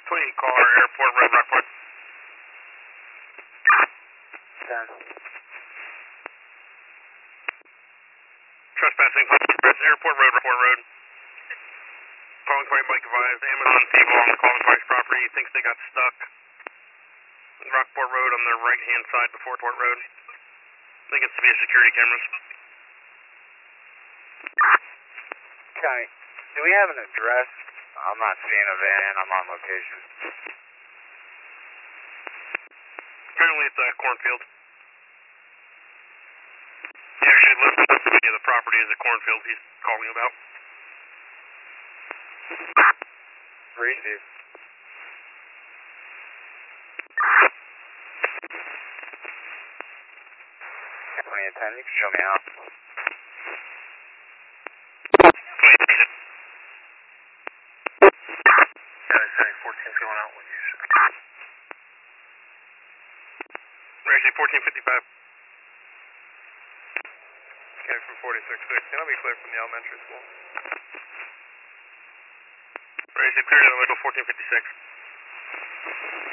28 car, Airport Road, Rockport. 10. Trespassing, Airport Road, Rockport Road. Calling Point Bike advised, Amazon people on the Calling Twice property thinks they got stuck. Rockport Road on their right hand side before Port Road. I think it's via security cameras. County, do we have an address? I'm not seeing a van, I'm on location. Apparently it's a cornfield. He actually lives near the property is a cornfield he's calling about. Receive. 2010, you can show me out. 14's going out when you should. Actually, 1455. Came from 46-6. Can I be clear from the elementary school? Actually, clear to the middle, 1456.